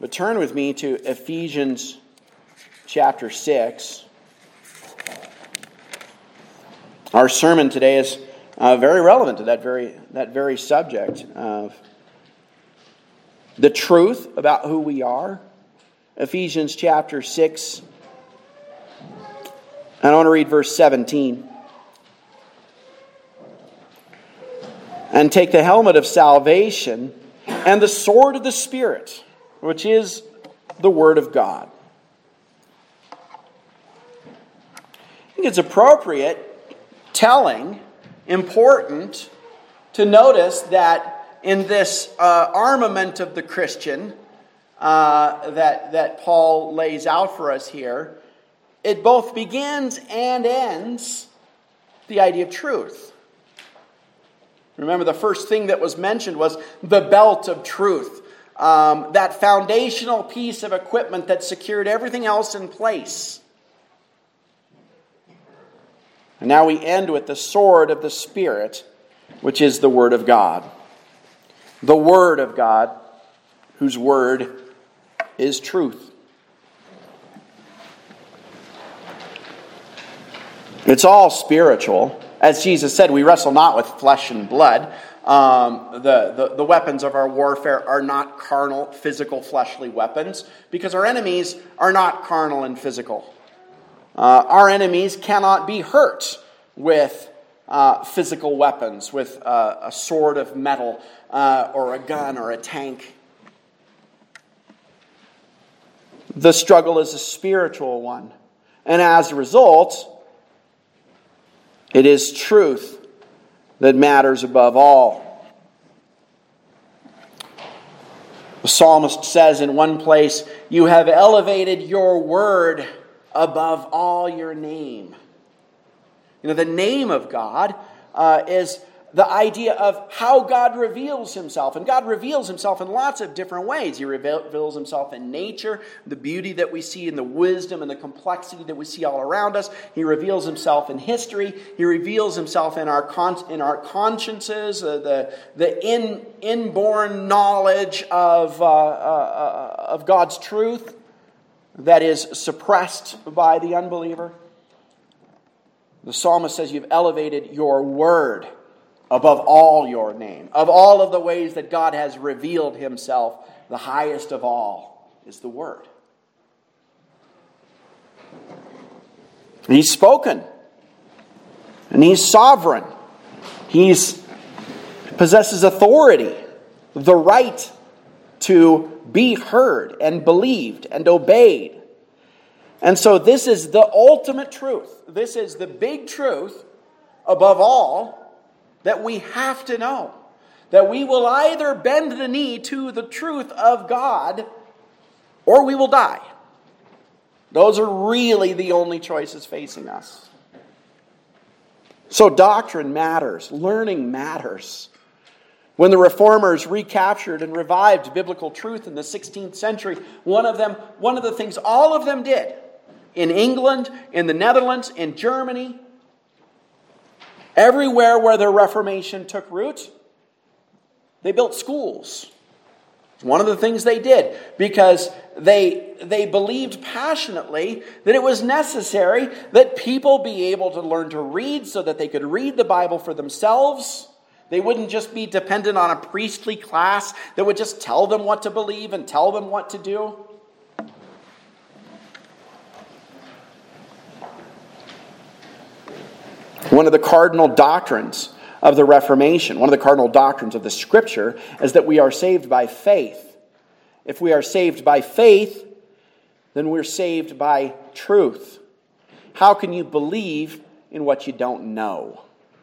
But turn with me to Ephesians chapter 6. Our sermon today is very relevant to that very subject of the truth about who we are. Ephesians chapter 6. And I want to read verse 17. And take the helmet of salvation and the sword of the Spirit, which is the Word of God. I think it's appropriate, telling, important to notice that in this armament of the Christian that Paul lays out for us here, it both begins and ends the idea of truth. Remember, the first thing that was mentioned was the belt of truth. That foundational piece of equipment that secured everything else in place. And now we end with the sword of the Spirit, which is the Word of God. The Word of God, whose word is truth. It's all spiritual. As Jesus said, we wrestle not with flesh and blood. The weapons of our warfare are not carnal, physical, fleshly weapons, because our enemies are not carnal and physical. Our enemies cannot be hurt with physical weapons, with a sword of metal, or a gun, or a tank. The struggle is a spiritual one. And as a result, it is truth that matters above all. The psalmist says in one place, "You have elevated your word above all your name." You know, the name of God is the idea of how God reveals himself. And God reveals himself in lots of different ways. He reveals himself in nature, the beauty that we see, in the wisdom and the complexity that we see all around us. He reveals himself in history. He reveals himself in our consciences, the inborn knowledge of God's truth that is suppressed by the unbeliever. The psalmist says, "You've elevated your word above all your name." Of all of the ways that God has revealed himself, the highest of all is the Word. He's spoken. And he's sovereign. He possesses authority, the right to be heard and believed and obeyed. And so this is the ultimate truth. This is the big truth above all that we have to know. That we will either bend the knee to the truth of God or we will die. Those are really the only choices facing us. So doctrine matters. Learning matters. When the Reformers recaptured and revived biblical truth in the 16th century, one of the things all of them did, in England, in the Netherlands, in Germany, everywhere where the Reformation took root, they built schools. It's one of the things they did because they believed passionately that it was necessary that people be able to learn to read so that they could read the Bible for themselves. They wouldn't just be dependent on a priestly class that would just tell them what to believe and tell them what to do. One of the cardinal doctrines of the Reformation, one of the cardinal doctrines of the Scripture, is that we are saved by faith. If we are saved by faith, then we're saved by truth. How can you believe in what you don't know?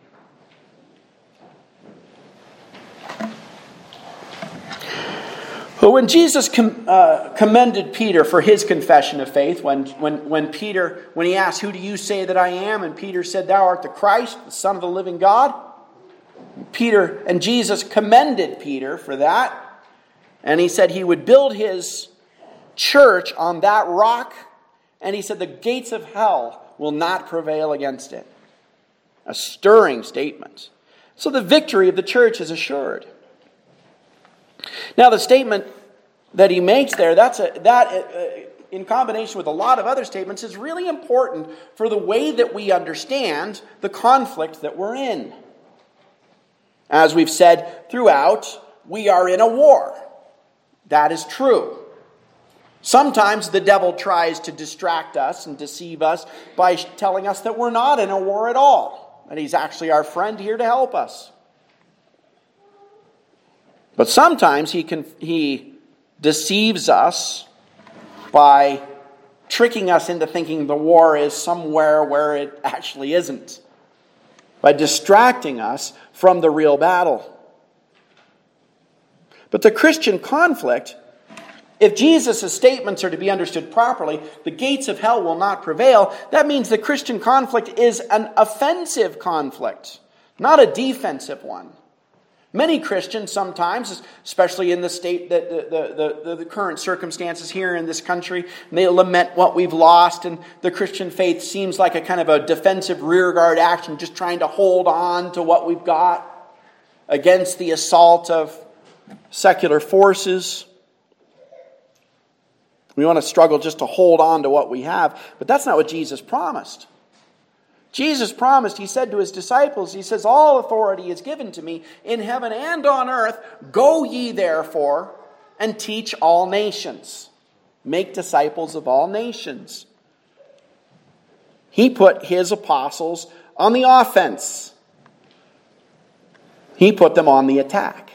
But when Jesus commended Peter for his confession of faith, when he asked, "Who do you say that I am?" and Peter said, "Thou art the Christ, the Son of the living God," Peter and Jesus commended Peter for that, and he said he would build his church on that rock, and he said the gates of hell will not prevail against it. A stirring statement. So the victory of the church is assured. Now the statement that he makes there, in combination with a lot of other statements, is really important for the way that we understand the conflict that we're in. As we've said throughout, we are in a war. That is true. Sometimes the devil tries to distract us and deceive us by telling us that we're not in a war at all, and he's actually our friend here to help us. But sometimes he deceives us by tricking us into thinking the war is somewhere where it actually isn't, by distracting us from the real battle. But the Christian conflict, if Jesus' statements are to be understood properly, the gates of hell will not prevail. That means the Christian conflict is an offensive conflict, not a defensive one. Many Christians sometimes, especially in the state that the current circumstances here in this country, they lament what we've lost, and the Christian faith seems like a kind of a defensive rearguard action, just trying to hold on to what we've got against the assault of secular forces. We want to struggle just to hold on to what we have, but that's not what Jesus promised. Jesus promised, he said to his disciples, he says, all authority is given to me in heaven and on earth. Go ye therefore and teach all nations. Make disciples of all nations. He put his apostles on the offense. He put them on the attack.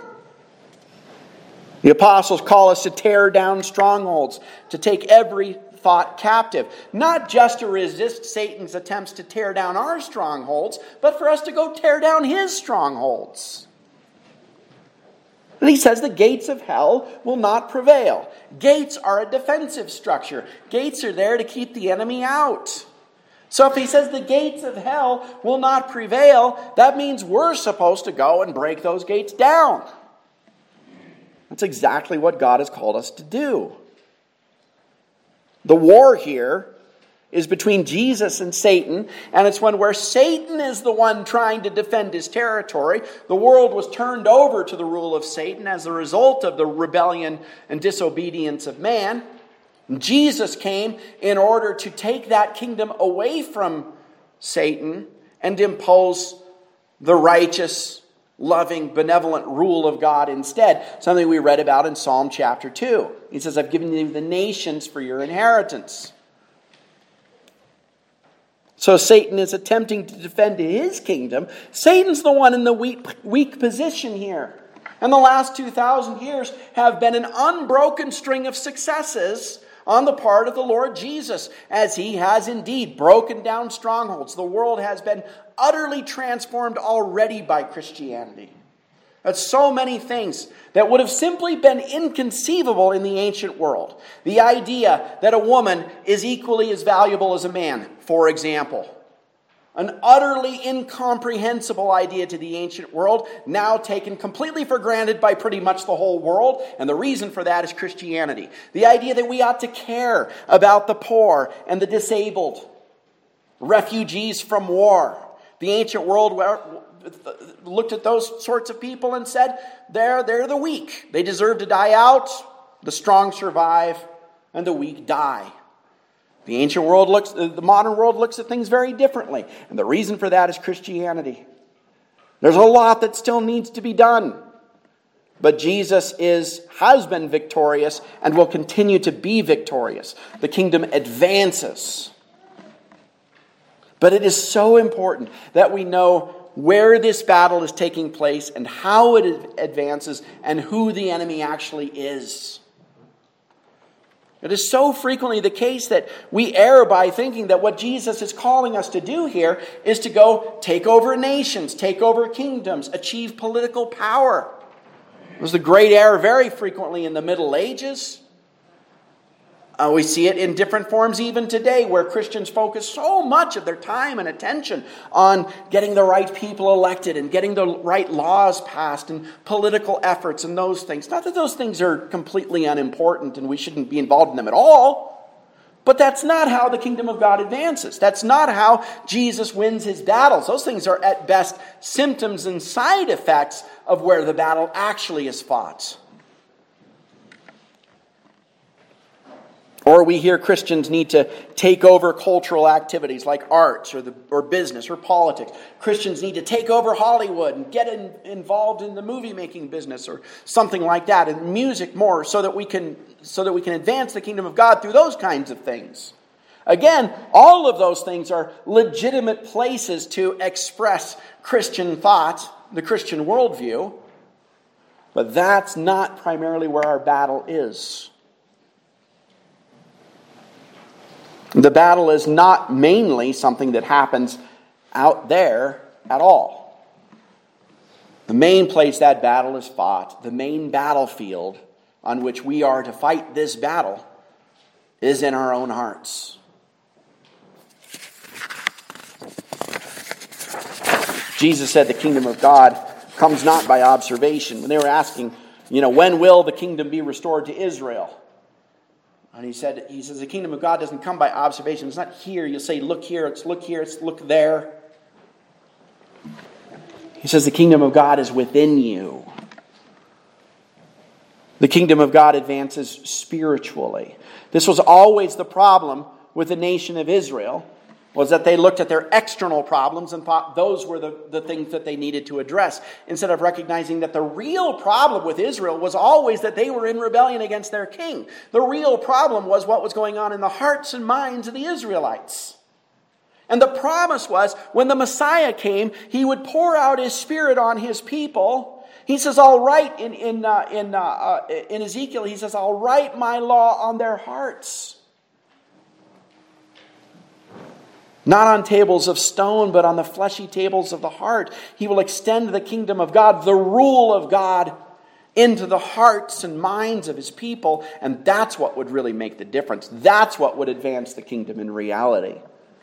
The apostles call us to tear down strongholds, to take every thought captive. Not just to resist Satan's attempts to tear down our strongholds, but for us to go tear down his strongholds. And he says the gates of hell will not prevail. Gates are a defensive structure. Gates are there to keep the enemy out. So if he says the gates of hell will not prevail, that means we're supposed to go and break those gates down. That's exactly what God has called us to do. The war here is between Jesus and Satan, and it's one where Satan is the one trying to defend his territory. The world was turned over to the rule of Satan as a result of the rebellion and disobedience of man. Jesus came in order to take that kingdom away from Satan and impose the righteous, loving, benevolent rule of God instead. Something we read about in Psalm chapter 2. He says, I've given you the nations for your inheritance. So Satan is attempting to defend his kingdom. Satan's the one in the weak position here. And the last 2,000 years have been an unbroken string of successes on the part of the Lord Jesus, as he has indeed broken down strongholds. The world has been utterly transformed already by Christianity. That's so many things that would have simply been inconceivable in the ancient world. The idea that a woman is equally as valuable as a man, for example. An utterly incomprehensible idea to the ancient world, now taken completely for granted by pretty much the whole world, and the reason for that is Christianity. The idea that we ought to care about the poor and the disabled, refugees from war. The ancient world looked at those sorts of people and said, they're the weak. They deserve to die out. The strong survive, and the weak die. The modern world looks at things very differently. And the reason for that is Christianity. There's a lot that still needs to be done. But Jesus has been victorious and will continue to be victorious. The kingdom advances. But it is so important that we know where this battle is taking place and how it advances and who the enemy actually is. It is so frequently the case that we err by thinking that what Jesus is calling us to do here is to go take over nations, take over kingdoms, achieve political power. It was the great error very frequently in the Middle Ages. We see it in different forms even today, where Christians focus so much of their time and attention on getting the right people elected and getting the right laws passed and political efforts and those things. Not that those things are completely unimportant and we shouldn't be involved in them at all, but that's not how the kingdom of God advances. That's not how Jesus wins his battles. Those things are at best symptoms and side effects of where the battle actually is fought. Or we hear Christians need to take over cultural activities like arts or business or politics. Christians need to take over Hollywood and get involved in the movie-making business or something like that, and music more, so that we can advance the kingdom of God through those kinds of things. Again, all of those things are legitimate places to express Christian thought, the Christian worldview, but that's not primarily where our battle is. The battle is not mainly something that happens out there at all. The main place that battle is fought, the main battlefield on which we are to fight this battle, is in our own hearts. Jesus said the kingdom of God comes not by observation. When they were asking, when will the kingdom be restored to Israel? And he says, the kingdom of God doesn't come by observation. It's not here. You'll say, look here, it's look there. He says the kingdom of God is within you. The kingdom of God advances spiritually. This was always the problem with the nation of Israel, was that they looked at their external problems and thought those were the things that they needed to address, instead of recognizing that the real problem with Israel was always that they were in rebellion against their king. The real problem was what was going on in the hearts and minds of the Israelites. And the promise was, when the Messiah came, he would pour out his Spirit on his people. He says, I'll write, in Ezekiel, he says, I'll write my law on their hearts. Not on tables of stone, but on the fleshy tables of the heart. He will extend the kingdom of God, the rule of God, into the hearts and minds of his people. And that's what would really make the difference. That's what would advance the kingdom in reality.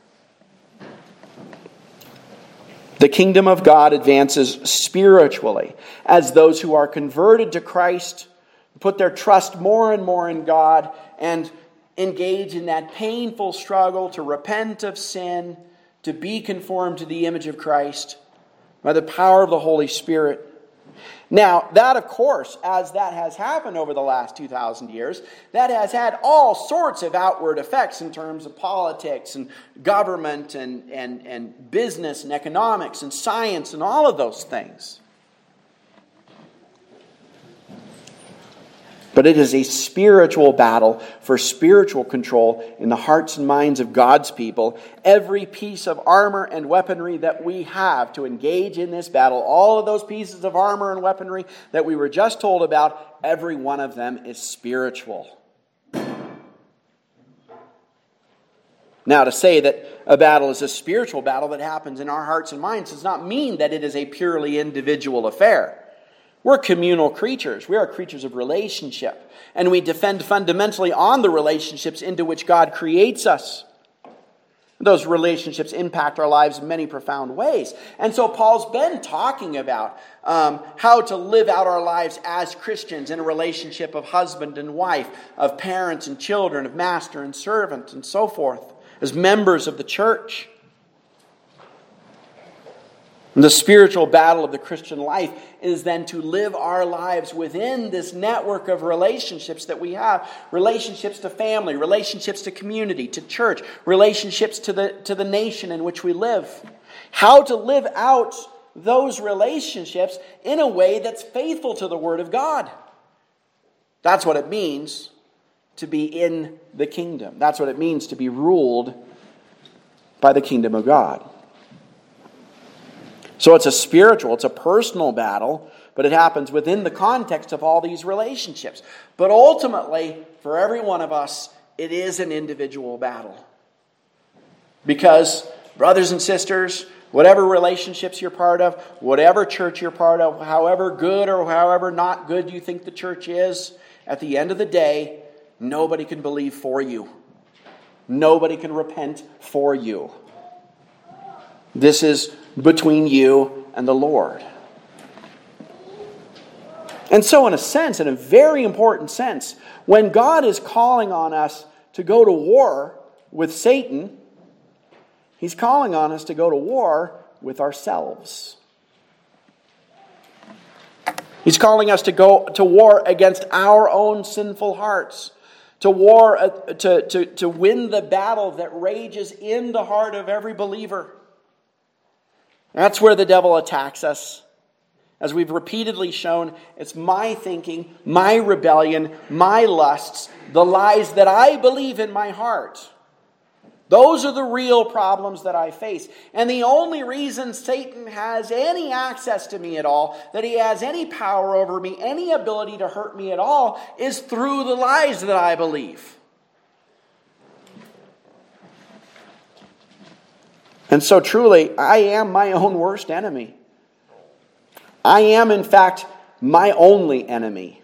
The kingdom of God advances spiritually as those who are converted to Christ put their trust more and more in God and engage in that painful struggle to repent of sin, to be conformed to the image of Christ by the power of the Holy Spirit. Now, that, of course, as that has happened over the last 2,000 years, that has had all sorts of outward effects in terms of politics and government and business and economics and science and all of those things. But it is a spiritual battle for spiritual control in the hearts and minds of God's people. Every piece of armor and weaponry that we have to engage in this battle, all of those pieces of armor and weaponry that we were just told about, every one of them is spiritual. Now, to say that a battle is a spiritual battle that happens in our hearts and minds does not mean that it is a purely individual affair. We're communal creatures. We are creatures of relationship. And we defend fundamentally on the relationships into which God creates us. Those relationships impact our lives in many profound ways. And so Paul's been talking about how to live out our lives as Christians in a relationship of husband and wife, of parents and children, of master and servant, and so forth, as members of the church. And the spiritual battle of the Christian life is then to live our lives within this network of relationships that we have. Relationships to family, relationships to community, to church, relationships to the nation in which we live. How to live out those relationships in a way that's faithful to the Word of God. That's what it means to be in the kingdom. That's what it means to be ruled by the kingdom of God. So it's a personal battle, but it happens within the context of all these relationships. But ultimately, for every one of us, it is an individual battle. Because, brothers and sisters, whatever relationships you're part of, whatever church you're part of, however good or however not good you think the church is, at the end of the day, nobody can believe for you. Nobody can repent for you. This is between you and the Lord. And so in a sense, in a very important sense, when God is calling on us to go to war with Satan, He's calling on us to go to war with ourselves. He's calling us to go to war against our own sinful hearts, to war, to win the battle that rages in the heart of every believer. That's where the devil attacks us. As we've repeatedly shown, it's my thinking, my rebellion, my lusts, the lies that I believe in my heart. Those are the real problems that I face. And the only reason Satan has any access to me at all, that he has any power over me, any ability to hurt me at all, is through the lies that I believe. And so truly, I am my own worst enemy. I am, in fact, my only enemy.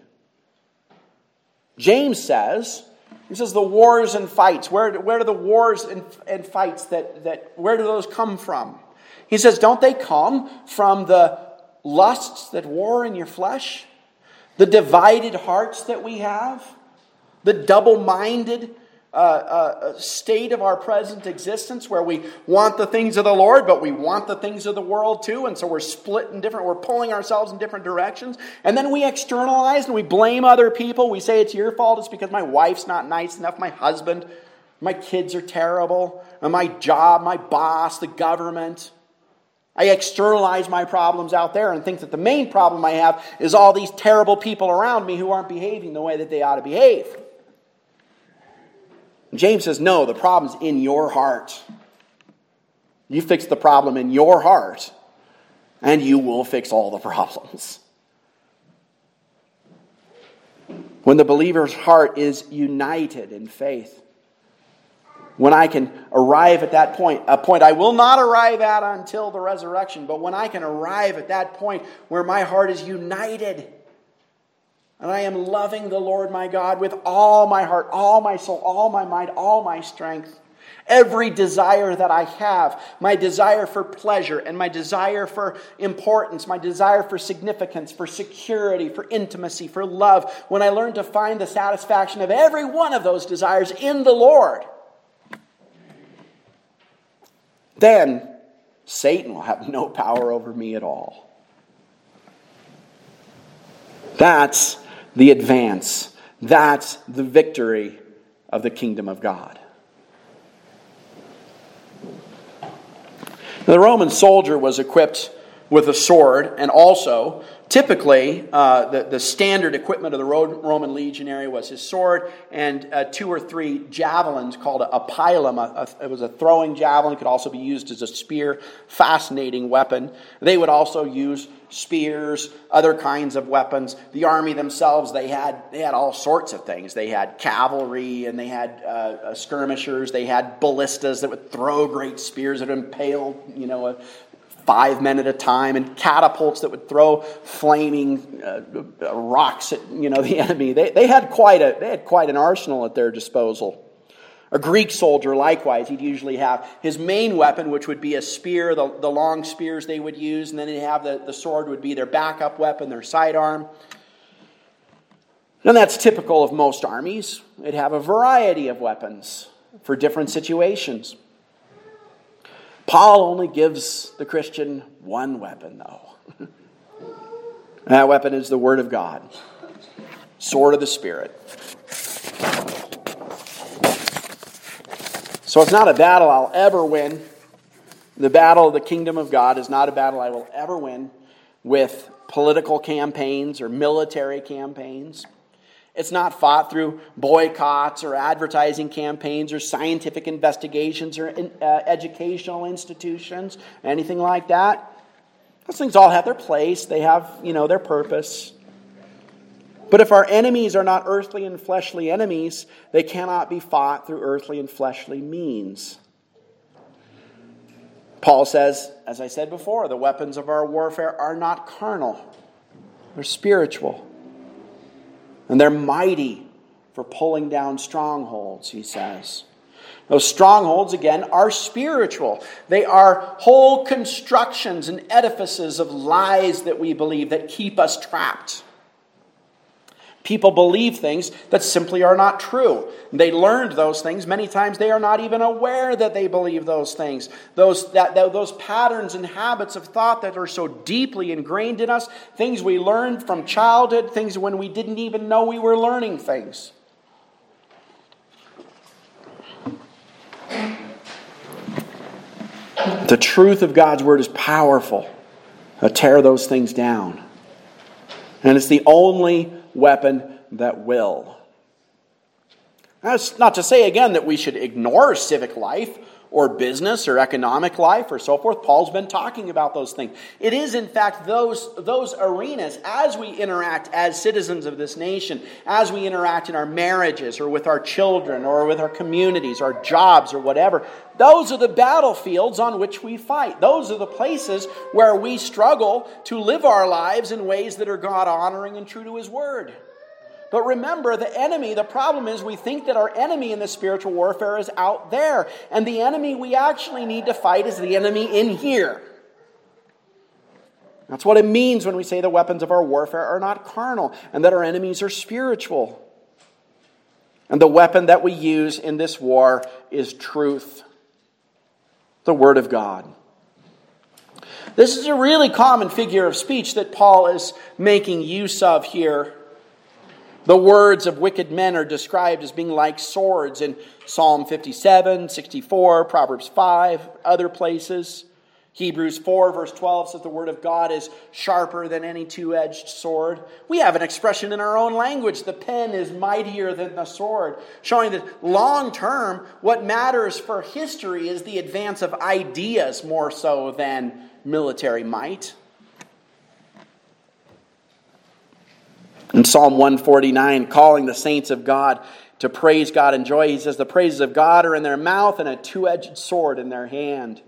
James says, he says the wars and fights, where do the wars and fights, where do those come from? He says, don't they come from the lusts that war in your flesh? The divided hearts that we have? The double-minded state of our present existence where we want the things of the Lord, but we want the things of the world too, and so we're split in we're pulling ourselves in different directions, and then we externalize and we blame other people. We say it's your fault, it's because my wife's not nice enough, my husband, my kids are terrible, and my job, my boss, the government. I externalize my problems out there and think that the main problem I have is all these terrible people around me who aren't behaving the way that they ought to behave. James says, no, the problem's in your heart. You fix the problem in your heart, and you will fix all the problems. When the believer's heart is united in faith, when I can arrive at that point, a point I will not arrive at until the resurrection, but when I can arrive at that point where my heart is united, and I am loving the Lord my God with all my heart, all my soul, all my mind, all my strength. Every desire that I have, my desire for pleasure and my desire for importance, my desire for significance, for security, for intimacy, for love. When I learn to find the satisfaction of every one of those desires in the Lord, then Satan will have no power over me at all. That's the advance. That's the victory of the kingdom of God. The Roman soldier was equipped with a sword, and also, typically, the standard equipment of the Roman legionary was his sword and 2 or 3 javelins called a pilum. It was a throwing javelin. It could also be used as a spear. Fascinating weapon. They would also use spears, other kinds of weapons. The army themselves, they had all sorts of things. They had cavalry, and they had skirmishers. They had ballistas that would throw great spears that would impale, 5 men at a time, and catapults that would throw flaming rocks at the enemy. They had quite an arsenal at their disposal. A Greek soldier, likewise, he'd usually have his main weapon, which would be a spear, the long spears they would use, and then they'd have the sword would be their backup weapon, their sidearm. And that's typical of most armies. They'd have a variety of weapons for different situations. Paul only gives the Christian one weapon, though. And that weapon is the Word of God. Sword of the Spirit. So it's not a battle I'll ever win. The battle of the kingdom of God is not a battle I will ever win with political campaigns or military campaigns. It's not fought through boycotts or advertising campaigns or scientific investigations or educational institutions, anything like that. Those things all have their place. They have, their purpose. But if our enemies are not earthly and fleshly enemies, they cannot be fought through earthly and fleshly means. Paul says, as I said before, the weapons of our warfare are not carnal. They're spiritual. And they're mighty for pulling down strongholds, he says. Those strongholds, again, are spiritual. They are whole constructions and edifices of lies that we believe that keep us trapped. People believe things that simply are not true. They learned those things. Many times they are not even aware that they believe those things. Those patterns and habits of thought that are so deeply ingrained in us, things we learned from childhood, things when we didn't even know we were learning things. The truth of God's Word is powerful. Tear those things down. And it's the only weapon that will. That's not to say, again, that we should ignore civic life or business or economic life or so forth. Paul's been talking about those things. It is, in fact, those arenas, as we interact as citizens of this nation, as we interact in our marriages or with our children or with our communities, our jobs or whatever, those are the battlefields on which we fight. Those are the places where we struggle to live our lives in ways that are God-honoring and true to His Word. But remember, the problem is we think that our enemy in the spiritual warfare is out there. And the enemy we actually need to fight is the enemy in here. That's what it means when we say the weapons of our warfare are not carnal and that our enemies are spiritual. And the weapon that we use in this war is truth. The Word of God. This is a really common figure of speech that Paul is making use of here. The words of wicked men are described as being like swords in Psalm 57, 64, Proverbs 5, other places. Hebrews 4, verse 12 says the Word of God is sharper than any two-edged sword. We have an expression in our own language, the pen is mightier than the sword, showing that long term, what matters for history is the advance of ideas more so than military might. In Psalm 149, calling the saints of God to praise God in joy, he says, the praises of God are in their mouth and a two-edged sword in their hand.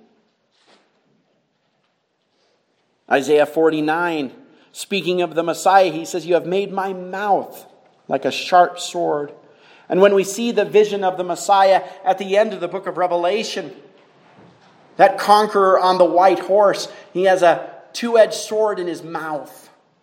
Isaiah 49, speaking of the Messiah, he says, you have made my mouth like a sharp sword. And when we see the vision of the Messiah at the end of the book of Revelation, that conqueror on the white horse, he has a two-edged sword in his mouth.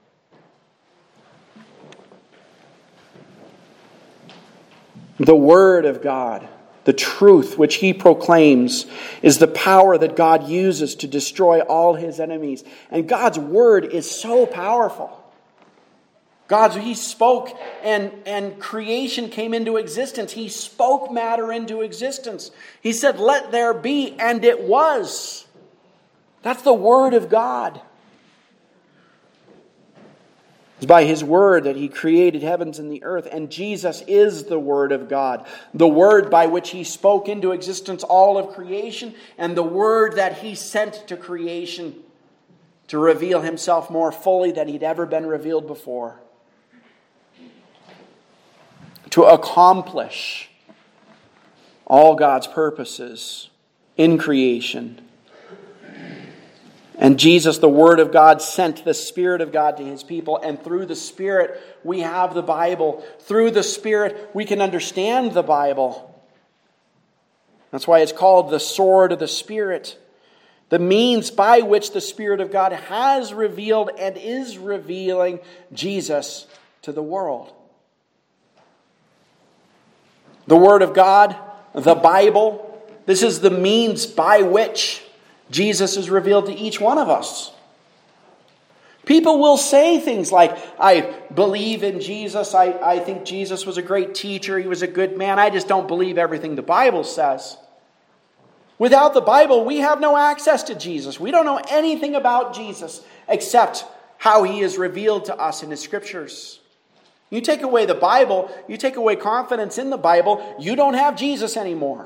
The Word of God, the truth which He proclaims, is the power that God uses to destroy all His enemies. And God's Word is so powerful. He spoke and creation came into existence. He spoke matter into existence. He said, let there be, and it was. That's the Word of God. It's by His Word that He created heavens and the earth. And Jesus is the Word of God. The Word by which He spoke into existence all of creation. And the Word that He sent to creation to reveal Himself more fully than He'd ever been revealed before. To accomplish all God's purposes in creation. And Jesus, the Word of God, sent the Spirit of God to His people. And through the Spirit, we have the Bible. Through the Spirit, we can understand the Bible. That's why it's called the sword of the Spirit. The means by which the Spirit of God has revealed and is revealing Jesus to the world. The Word of God, the Bible, this is the means by which Jesus is revealed to each one of us. People will say things like, I believe in Jesus. I think Jesus was a great teacher. He was a good man. I just don't believe everything the Bible says. Without the Bible, we have no access to Jesus. We don't know anything about Jesus except how He is revealed to us in His Scriptures. You take away the Bible, you take away confidence in the Bible, you don't have Jesus anymore.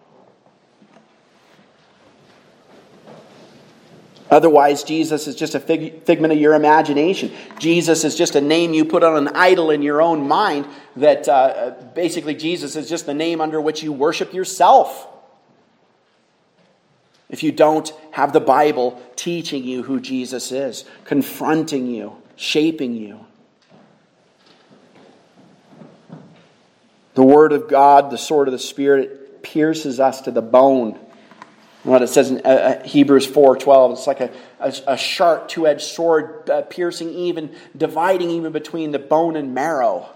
Otherwise, Jesus is just a figment of your imagination. Jesus is just a name you put on an idol in your own mind that basically Jesus is just the name under which you worship yourself. If you don't have the Bible teaching you who Jesus is, confronting you, shaping you. The Word of God, the sword of the Spirit, pierces us to the bone. What it says in Hebrews 4:12, it's like a sharp two-edged sword piercing dividing even between the bone and marrow.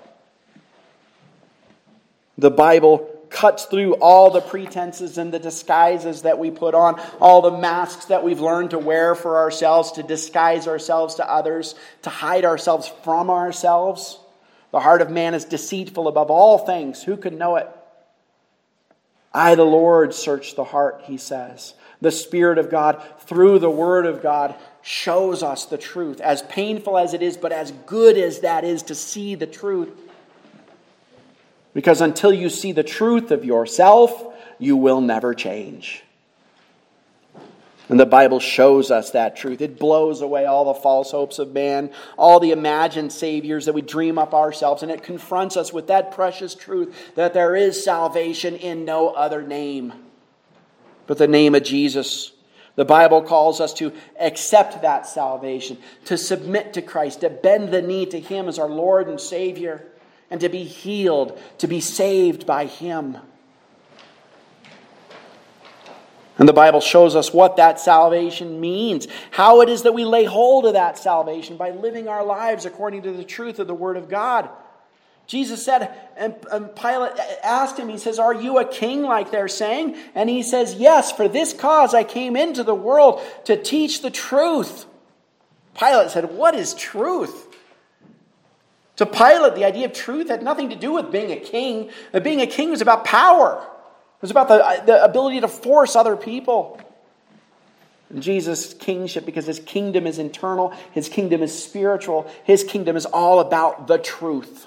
The Bible cuts through all the pretenses and the disguises that we put on, all the masks that we've learned to wear for ourselves, to disguise ourselves to others, to hide ourselves from ourselves. The heart of man is deceitful above all things. Who can know it? I, the Lord, search the heart, He says. The Spirit of God, through the Word of God, shows us the truth. As painful as it is, but as good as that is to see the truth. Because until you see the truth of yourself, you will never change. And the Bible shows us that truth. It blows away all the false hopes of man, all the imagined saviors that we dream up ourselves, and it confronts us with that precious truth that there is salvation in no other name but the name of Jesus. The Bible calls us to accept that salvation, to submit to Christ, to bend the knee to Him as our Lord and Savior, and to be healed, to be saved by Him. And the Bible shows us what that salvation means, how it is that we lay hold of that salvation by living our lives according to the truth of the Word of God. Jesus said, and Pilate asked him, he says, "Are you a king like they're saying?" And he says, "Yes, for this cause I came into the world to teach the truth." Pilate said, "What is truth?" To Pilate, the idea of truth had nothing to do with being a king. Being a king was about power. It was about the ability to force other people. And Jesus' kingship, because His kingdom is internal, His kingdom is spiritual, His kingdom is all about the truth.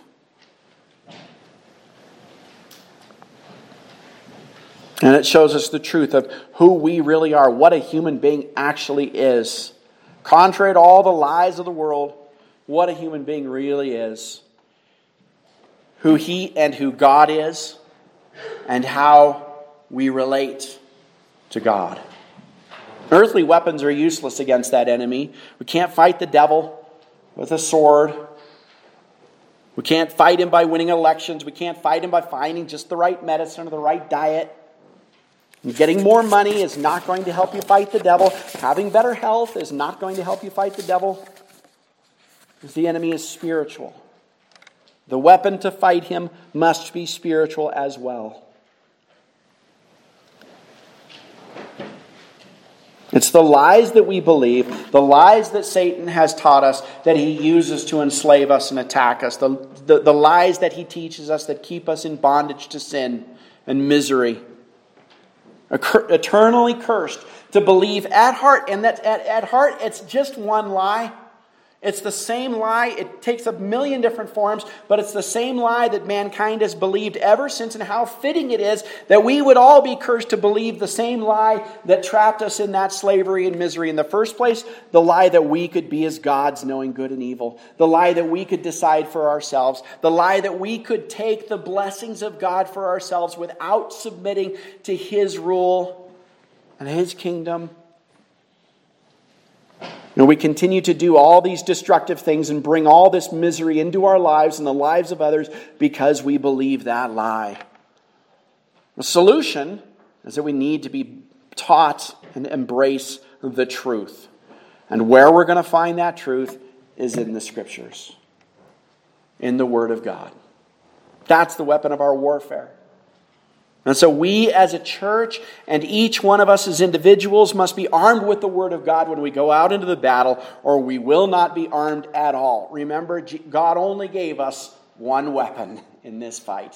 And it shows us the truth of who we really are, what a human being actually is. Contrary to all the lies of the world, what a human being really is. Who He and who God is, and how we relate to God. Earthly weapons are useless against that enemy. We can't fight the devil with a sword. We can't fight him by winning elections. We can't fight him by finding just the right medicine or the right diet. Getting more money is not going to help you fight the devil. Having better health is not going to help you fight the devil. Because the enemy is spiritual. The weapon to fight him must be spiritual as well. It's the lies that we believe, the lies that Satan has taught us, that he uses to enslave us and attack us. The lies that he teaches us that keep us in bondage to sin and misery. Eternally cursed to believe at heart, and that at heart it's just one lie. It's the same lie. It takes a million different forms, but it's the same lie that mankind has believed ever since, and how fitting it is that we would all be cursed to believe the same lie that trapped us in that slavery and misery in the first place. The lie that we could be as gods, knowing good and evil. The lie that we could decide for ourselves. The lie that we could take the blessings of God for ourselves without submitting to His rule and His kingdom. And we continue to do all these destructive things and bring all this misery into our lives and the lives of others because we believe that lie. The solution is that we need to be taught and embrace the truth. And where we're going to find that truth is in the Scriptures, in the Word of God. That's the weapon of our warfare. And so we as a church and each one of us as individuals must be armed with the Word of God when we go out into the battle, or we will not be armed at all. Remember, God only gave us one weapon in this fight.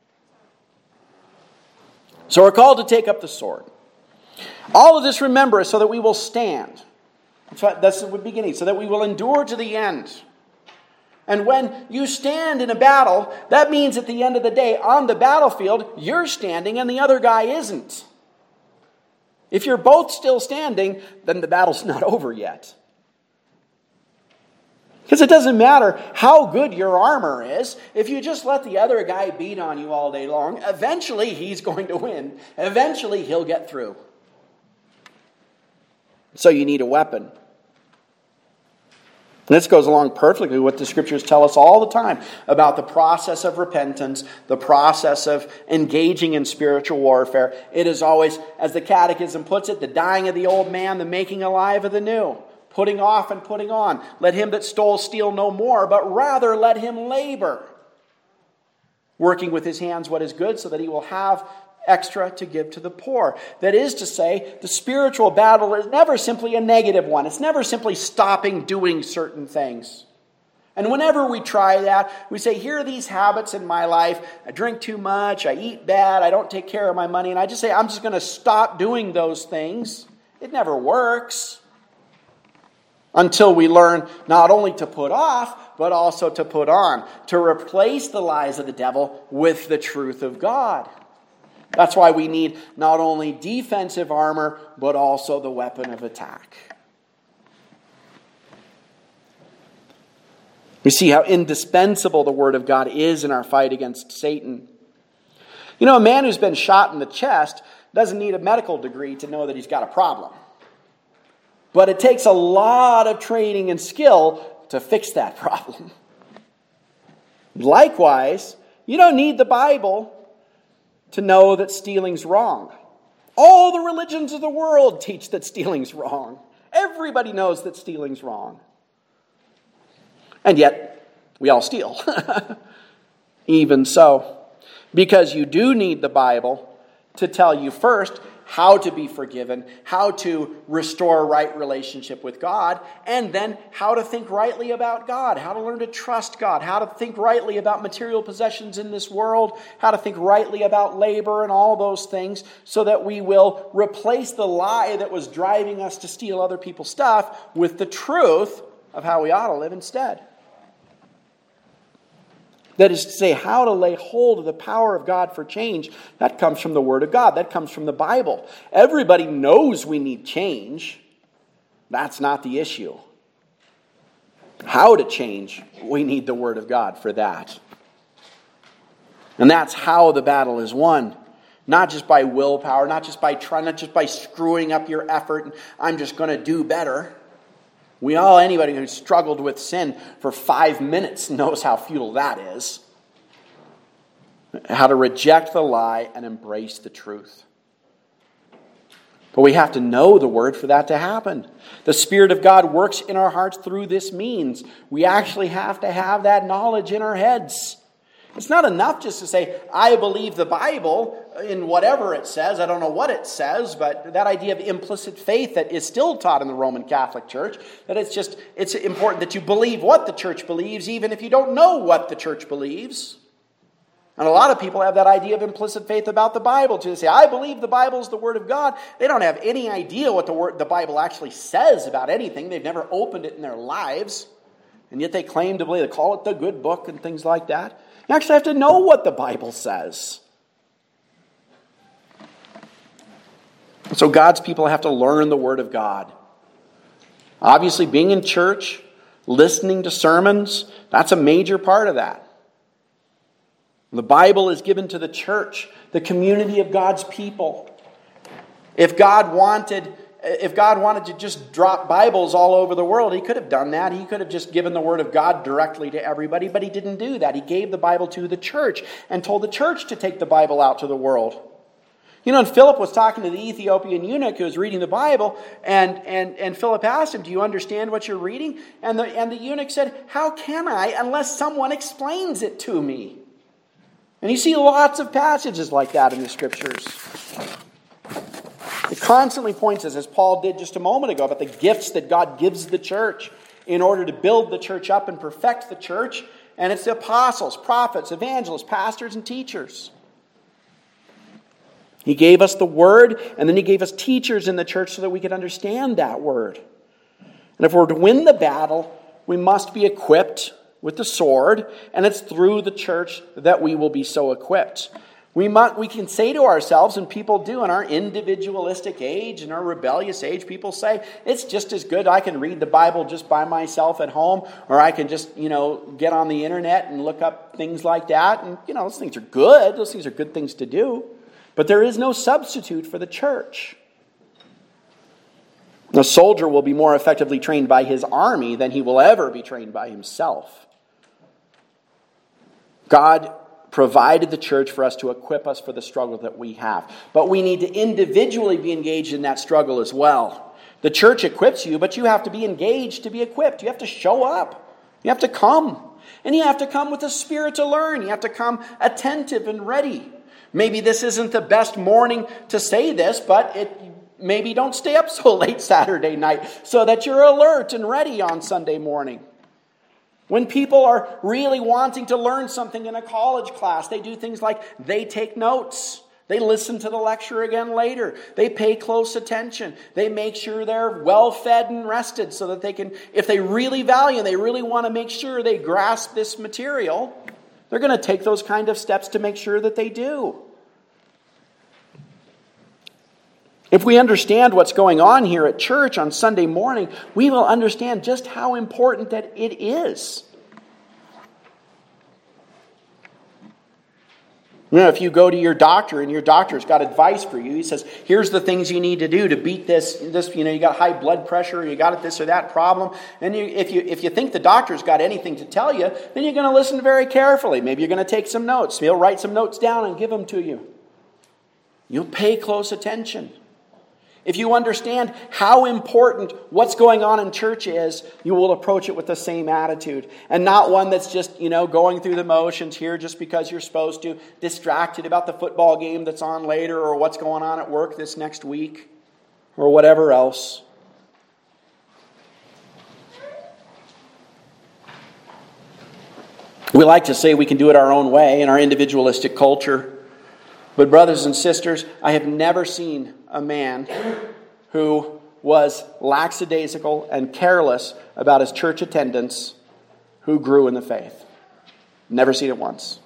So we're called to take up the sword. All of this, remember, is so that we will stand. That's the beginning, so that we will endure to the end. And when you stand in a battle, that means at the end of the day, on the battlefield, you're standing and the other guy isn't. If you're both still standing, then the battle's not over yet. Because it doesn't matter how good your armor is, if you just let the other guy beat on you all day long, eventually he's going to win. Eventually he'll get through. So you need a weapon. This goes along perfectly with what the Scriptures tell us all the time about the process of repentance, the process of engaging in spiritual warfare. It is always, as the Catechism puts it, the dying of the old man, the making alive of the new, putting off and putting on. Let him that stole steal no more, but rather let him labor, working with his hands what is good, so that he will have extra to give to the poor. That is to say, the spiritual battle is never simply a negative one. It's never simply stopping doing certain things. And whenever we try that, we say, here are these habits in my life. I drink too much, I eat bad, I don't take care of my money. And I just say, I'm just going to stop doing those things. It never works. Until we learn not only to put off, but also to put on. To replace the lies of the devil with the truth of God. That's why we need not only defensive armor, but also the weapon of attack. We see how indispensable the Word of God is in our fight against Satan. You know, a man who's been shot in the chest doesn't need a medical degree to know that he's got a problem. But it takes a lot of training and skill to fix that problem. Likewise, you don't need the Bible to know that stealing's wrong. All the religions of the world teach that stealing's wrong. Everybody knows that stealing's wrong. And yet, we all steal. Even so. Because you do need the Bible to tell you first how to be forgiven, how to restore a right relationship with God, and then how to think rightly about God, how to learn to trust God, how to think rightly about material possessions in this world, how to think rightly about labor and all those things, so that we will replace the lie that was driving us to steal other people's stuff with the truth of how we ought to live instead. That is to say, how to lay hold of the power of God for change. That comes from the Word of God. That comes from the Bible. Everybody knows we need change. That's not the issue. How to change, we need the Word of God for that. And that's how the battle is won. Not just by willpower, not just by screwing up your effort, and I'm just going to do better. Anybody who's struggled with sin for 5 minutes knows how futile that is. How to reject the lie and embrace the truth. But we have to know the Word for that to happen. The Spirit of God works in our hearts through this means. We actually have to have that knowledge in our heads. It's not enough just to say, I believe the Bible in whatever it says. I don't know what it says, but that idea of implicit faith that is still taught in the Roman Catholic Church, that it's important that you believe what the church believes, even if you don't know what the church believes. And a lot of people have that idea of implicit faith about the Bible, too. They say, I believe the Bible is the Word of God. They don't have any idea what the Bible actually says about anything. They've never opened it in their lives. And yet they claim to believe, they call it the good book and things like that. You actually have to know what the Bible says. So God's people have to learn the Word of God. Obviously, being in church, listening to sermons, that's a major part of that. The Bible is given to the church, the community of God's people. If God wanted to just drop Bibles all over the world, He could have done that. He could have just given the Word of God directly to everybody, but He didn't do that. He gave the Bible to the church and told the church to take the Bible out to the world. You know, and Philip was talking to the Ethiopian eunuch who was reading the Bible, and Philip asked him, do you understand what you're reading? And the eunuch said, how can I unless someone explains it to me? And you see lots of passages like that in the Scriptures. It constantly points us, as Paul did just a moment ago, about the gifts that God gives the church in order to build the church up and perfect the church. And it's the apostles, prophets, evangelists, pastors, and teachers. He gave us the Word, and then He gave us teachers in the church so that we could understand that Word. And if we're to win the battle, we must be equipped with the sword, and it's through the church that we will be so equipped. We can say to ourselves, and people do in our individualistic age, in our rebellious age, people say, it's just as good I can read the Bible just by myself at home, or I can just, get on the internet and look up things like that. And, those things are good. Those things are good things to do. But there is no substitute for the church. A soldier will be more effectively trained by his army than he will ever be trained by himself. God provided the church for us to equip us for the struggle that we have. But we need to individually be engaged in that struggle as well. The church equips you, but you have to be engaged to be equipped. You have to show up. You have to come. And you have to come with a spirit to learn. You have to come attentive and ready. Maybe this isn't the best morning to say this, but maybe don't stay up so late Saturday night so that you're alert and ready on Sunday morning. When people are really wanting to learn something in a college class, they do things like they take notes. They listen to the lecture again later. They pay close attention. They make sure they're well fed and rested so that they can, if they really value and they really want to make sure they grasp this material, they're going to take those kind of steps to make sure that they do. If we understand what's going on here at church on Sunday morning, we will understand just how important that it is. You know, if you go to your doctor and your doctor's got advice for you, he says, here's the things you need to do to beat this, you got high blood pressure, you got this or that problem. And if you think the doctor's got anything to tell you, then you're going to listen very carefully. Maybe you're going to take some notes. He'll write some notes down and give them to you. You'll pay close attention. If you understand how important what's going on in church is, you will approach it with the same attitude. And not one that's just, going through the motions here just because you're supposed to, distracted about the football game that's on later or what's going on at work this next week or whatever else. We like to say we can do it our own way in our individualistic culture. But brothers and sisters, I have never seen a man who was lackadaisical and careless about his church attendance who grew in the faith. Never seen it once.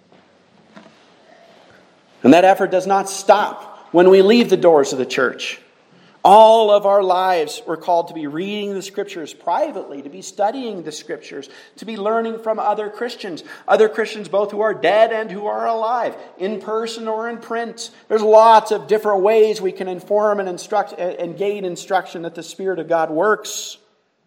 And that effort does not stop when we leave the doors of the church. All of our lives we're called to be reading the Scriptures privately, to be studying the Scriptures, to be learning from other Christians both who are dead and who are alive, in person or in print. There's lots of different ways we can inform and instruct and gain instruction that the Spirit of God works.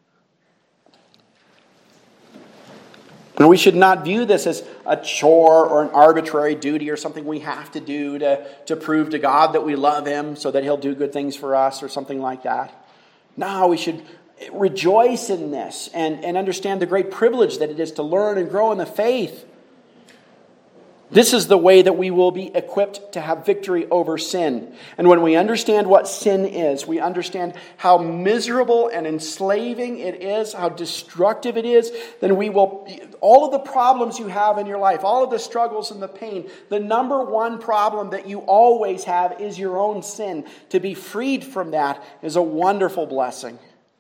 And we should not view this as a chore or an arbitrary duty or something we have to do to prove to God that we love Him so that He'll do good things for us or something like that. No, we should rejoice in this and understand the great privilege that it is to learn and grow in the faith. This is the way that we will be equipped to have victory over sin. And when we understand what sin is, we understand how miserable and enslaving it is, how destructive it is, then we will, all of the problems you have in your life, all of the struggles and the pain, the number one problem that you always have is your own sin. To be freed from that is a wonderful blessing.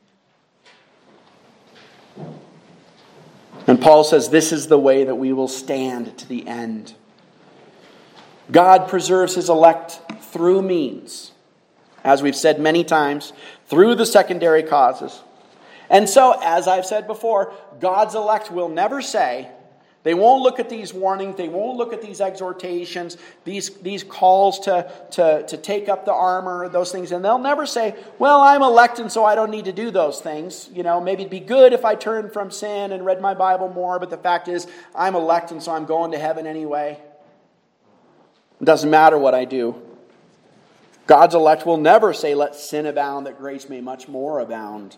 And Paul says this is the way that we will stand to the end. God preserves His elect through means, as we've said many times, through the secondary causes. And so, as I've said before, God's elect will never say, they won't look at these warnings, they won't look at these exhortations, these calls to take up the armor, those things, and they'll never say, well, I'm elect and so I don't need to do those things. Maybe it'd be good if I turned from sin and read my Bible more, but the fact is, I'm elect and so I'm going to heaven anyway. It doesn't matter what I do. God's elect will never say, let sin abound that grace may much more abound.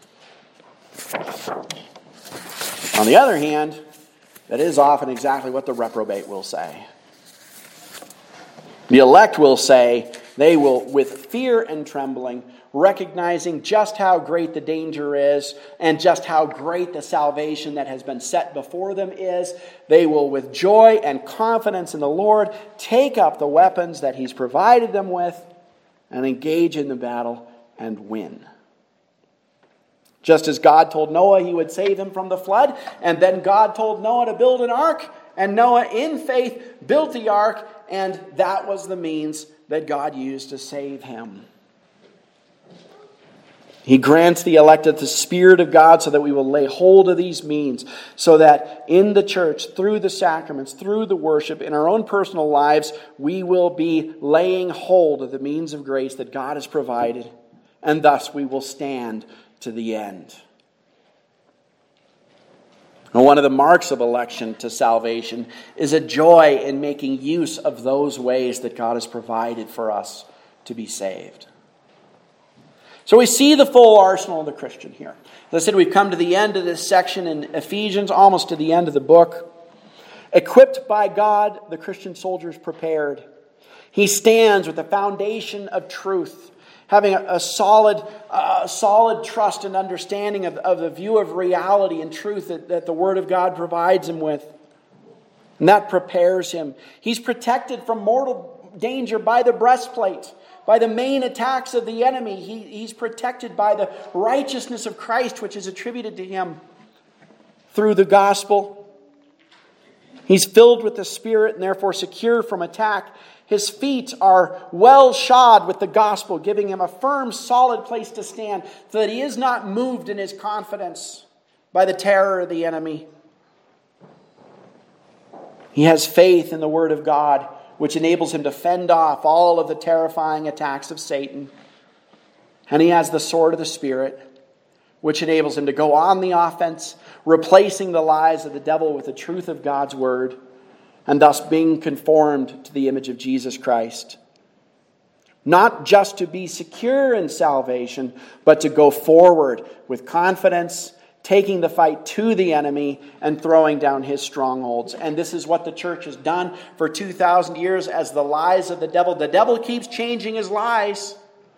On the other hand, that is often exactly what the reprobate will say. The elect will say, they will, with fear and trembling, recognizing just how great the danger is and just how great the salvation that has been set before them is, they will, with joy and confidence in the Lord, take up the weapons that He's provided them with and engage in the battle and win. Just as God told Noah He would save him from the flood, and then God told Noah to build an ark, and Noah in faith built the ark, and that was the means that God used to save him. He grants the elected the Spirit of God so that we will lay hold of these means, so that in the church, through the sacraments, through the worship, in our own personal lives, we will be laying hold of the means of grace that God has provided, and thus we will stand to the end. And one of the marks of election to salvation is a joy in making use of those ways that God has provided for us to be saved. So we see the full arsenal of the Christian here. As I said, we've come to the end of this section in Ephesians, almost to the end of the book. Equipped by God, the Christian soldier is prepared. He stands with the foundation of truth, having a solid trust and understanding of the view of reality and truth that the Word of God provides him with. And that prepares him. He's protected from mortal danger by the breastplate, by the main attacks of the enemy. He's protected by the righteousness of Christ, which is attributed to him through the gospel. He's filled with the Spirit and therefore secure from attack. His feet are well shod with the gospel, giving him a firm, solid place to stand, so that he is not moved in his confidence by the terror of the enemy. He has faith in the Word of God, which enables him to fend off all of the terrifying attacks of Satan. And he has the sword of the Spirit, which enables him to go on the offense, replacing the lies of the devil with the truth of God's Word, and thus being conformed to the image of Jesus Christ. Not just to be secure in salvation, but to go forward with confidence, taking the fight to the enemy and throwing down his strongholds. And this is what the church has done for 2,000 years as the lies of the devil keeps changing his lies.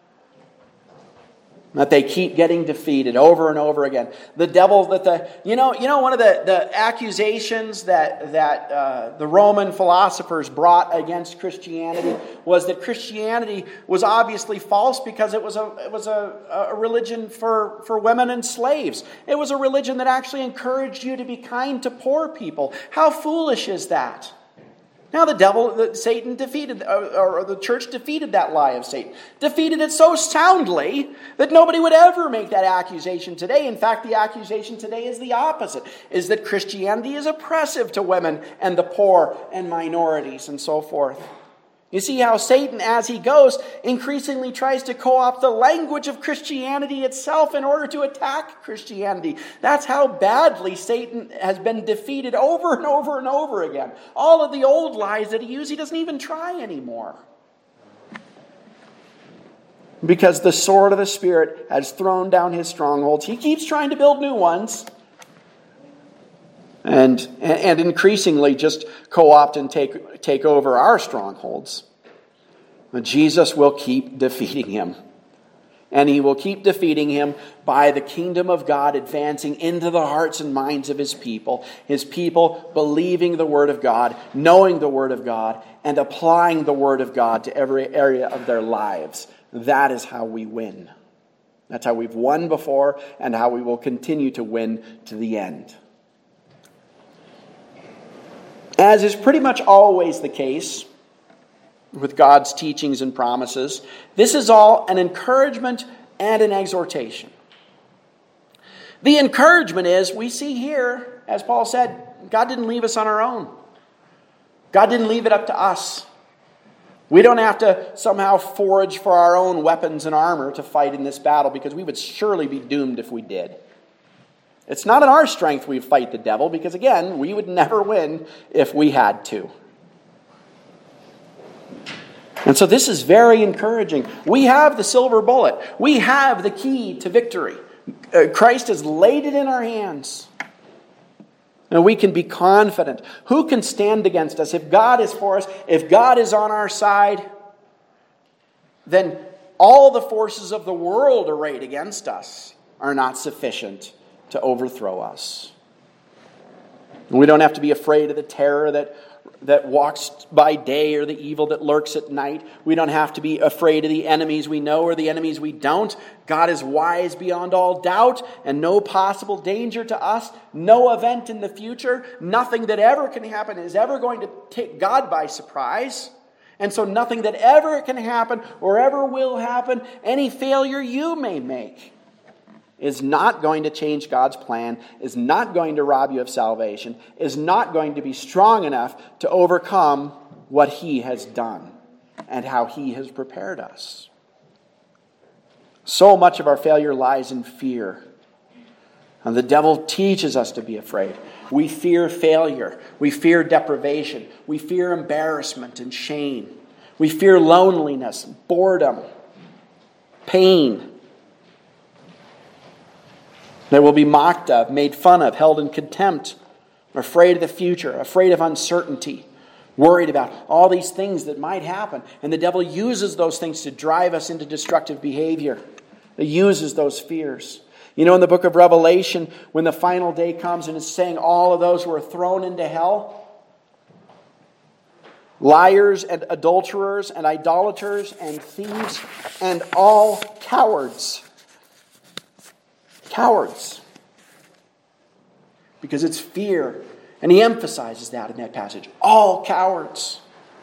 That they keep getting defeated over and over again. The devil, one of the accusations that the Roman philosophers brought against Christianity was that Christianity was obviously false because it was a religion for women and slaves. It was a religion that actually encouraged you to be kind to poor people. How foolish is that? Now Satan defeated, or the church defeated that lie of Satan. Defeated it so soundly that nobody would ever make that accusation today. In fact, the accusation today is the opposite, is that Christianity is oppressive to women and the poor and minorities and so forth. You see how Satan, as he goes, increasingly tries to co-opt the language of Christianity itself in order to attack Christianity. That's how badly Satan has been defeated over and over and over again. All of the old lies that he used, he doesn't even try anymore. Because the sword of the Spirit has thrown down his strongholds. He keeps trying to build new ones. And increasingly just co-opt and take over our strongholds. But Jesus will keep defeating him. And he will keep defeating him by the kingdom of God advancing into the hearts and minds of his people. His people believing the Word of God, knowing the Word of God, and applying the Word of God to every area of their lives. That is how we win. That's how we've won before and how we will continue to win to the end. As is pretty much always the case with God's teachings and promises, this is all an encouragement and an exhortation. The encouragement is, we see here, as Paul said, God didn't leave us on our own. God didn't leave it up to us. We don't have to somehow forage for our own weapons and armor to fight in this battle, because we would surely be doomed if we did. It's not in our strength we fight the devil, because again, we would never win if we had to. And so this is very encouraging. We have the silver bullet. We have the key to victory. Christ has laid it in our hands. And we can be confident. Who can stand against us? If God is for us, if God is on our side, then all the forces of the world arrayed against us are not sufficient to overthrow us. And we don't have to be afraid of the terror that walks by day or the evil that lurks at night. We don't have to be afraid of the enemies we know or the enemies we don't. God is wise beyond all doubt, and no possible danger to us, no event in the future, nothing that ever can happen is ever going to take God by surprise. And so nothing that ever can happen or ever will happen, any failure you may make, is not going to change God's plan, is not going to rob you of salvation, is not going to be strong enough to overcome what He has done and how He has prepared us. So much of our failure lies in fear. And the devil teaches us to be afraid. We fear failure. We fear deprivation. We fear embarrassment and shame. We fear loneliness, boredom, pain. They will be mocked of, made fun of, held in contempt. We're afraid of the future, afraid of uncertainty. worried about all these things that might happen. And the devil uses those things to drive us into destructive behavior. He uses those fears. You know, in the book of Revelation, when the final day comes and it's saying all of those who are thrown into hell, liars and adulterers and idolaters and thieves and all cowards. Cowards. Because it's fear. And he emphasizes that in that passage. All cowards.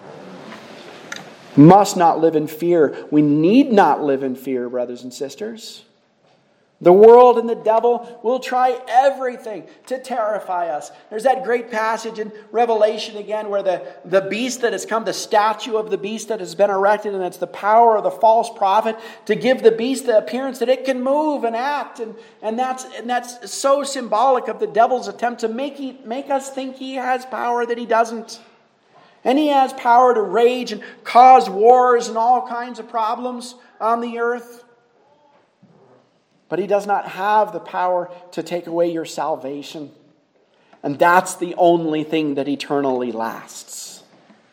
Must not live in fear. We need not live in fear, brothers and sisters. The world and the devil will try everything to terrify us. There's that great passage in Revelation again where the beast that has come, the statue of the beast that has been erected, and it's the power of the false prophet to give the beast the appearance that it can move and act. And that's so symbolic of the devil's attempt to make us think he has power that he doesn't. And he has power to rage and cause wars and all kinds of problems on the earth. But he does not have the power to take away your salvation. And that's the only thing that eternally lasts.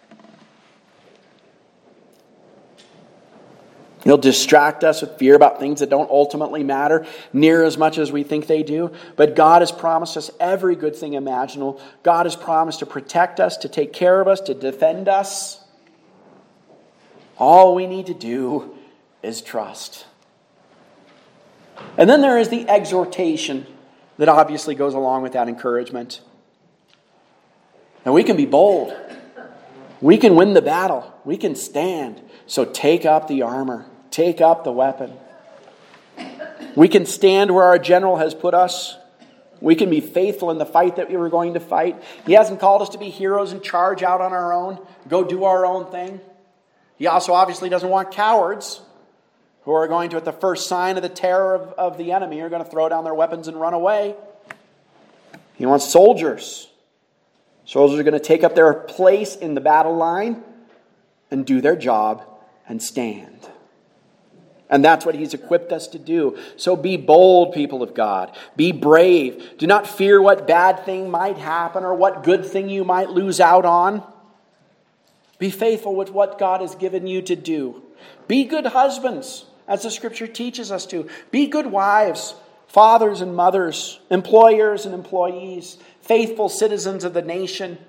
He'll distract us with fear about things that don't ultimately matter near as much as we think they do. But God has promised us every good thing imaginable. God has promised to protect us, to take care of us, to defend us. All we need to do is trust. And then there is the exhortation that obviously goes along with that encouragement. And we can be bold. We can win the battle. We can stand. So take up the armor. Take up the weapon. We can stand where our general has put us. We can be faithful in the fight that we were going to fight. He hasn't called us to be heroes and charge out on our own. Go do our own thing. He also obviously doesn't want cowards who are going to, at the first sign of the terror of the enemy, are going to throw down their weapons and run away. He wants soldiers. Soldiers are going to take up their place in the battle line and do their job and stand. And that's what he's equipped us to do. So be bold, people of God. Be brave. Do not fear what bad thing might happen or what good thing you might lose out on. Be faithful with what God has given you to do. Be good husbands, as the Scripture teaches us to. Be good wives, fathers and mothers, employers and employees, faithful citizens of the nation.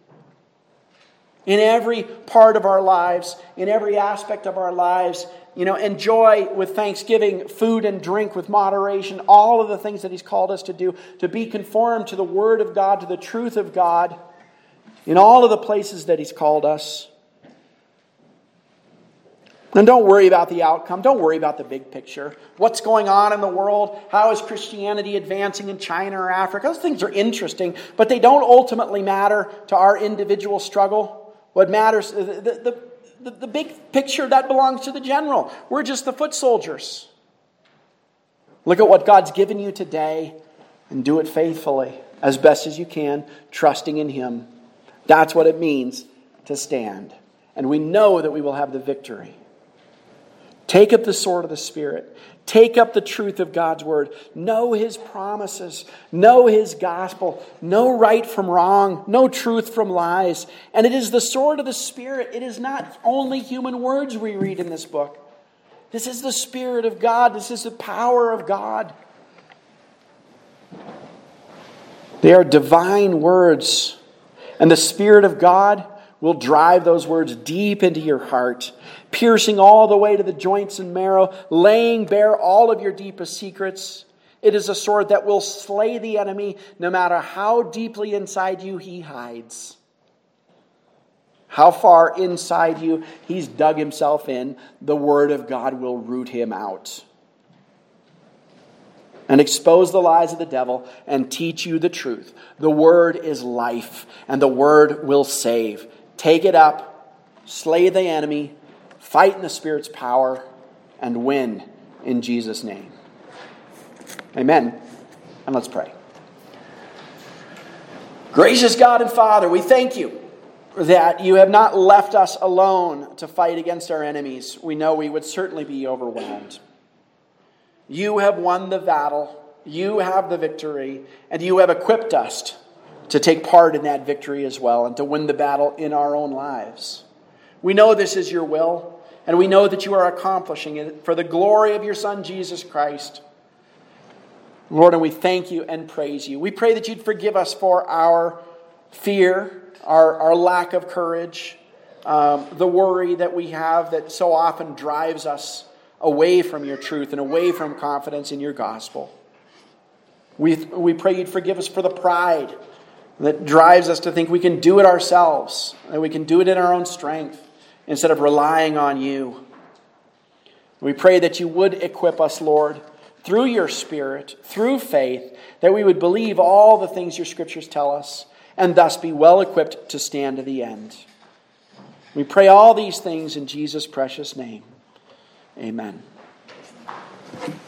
In every part of our lives, in every aspect of our lives, enjoy with thanksgiving food and drink with moderation, all of the things that he's called us to do, to be conformed to the Word of God, to the truth of God, in all of the places that he's called us. And don't worry about the outcome. Don't worry about the big picture. What's going on in the world? How is Christianity advancing in China or Africa? Those things are interesting, but they don't ultimately matter to our individual struggle. What matters, the big picture, that belongs to the general. We're just the foot soldiers. Look at what God's given you today and do it faithfully, as best as you can, trusting in Him. That's what it means to stand. And we know that we will have the victory. Take up the sword of the Spirit. Take up the truth of God's Word. Know His promises. Know His gospel. Know right from wrong. Know truth from lies. And it is the sword of the Spirit. It is not only human words we read in this book. This is the Spirit of God. This is the power of God. They are divine words. And the Spirit of God will drive those words deep into your heart, piercing all the way to the joints and marrow, laying bare all of your deepest secrets. It is a sword that will slay the enemy no matter how deeply inside you he hides. How far inside you he's dug himself in, the Word of God will root him out. And expose the lies of the devil and teach you the truth. The Word is life, and the Word will save. Take it up, slay the enemy, fight in the Spirit's power, and win in Jesus' name. Amen. And let's pray. Gracious God and Father, we thank you that you have not left us alone to fight against our enemies. We know we would certainly be overwhelmed. You have won the battle. You have the victory. And you have equipped us to take part in that victory as well and to win the battle in our own lives. We know this is your will, and we know that you are accomplishing it for the glory of your Son, Jesus Christ. Lord, and we thank you and praise you. We pray that you'd forgive us for our fear, our lack of courage, the worry that we have that so often drives us away from your truth and away from confidence in your gospel. We pray you'd forgive us for the pride that drives us to think we can do it ourselves, that we can do it in our own strength instead of relying on you. We pray that you would equip us, Lord, through your Spirit, through faith, that we would believe all the things your Scriptures tell us and thus be well equipped to stand to the end. We pray all these things in Jesus' precious name. Amen.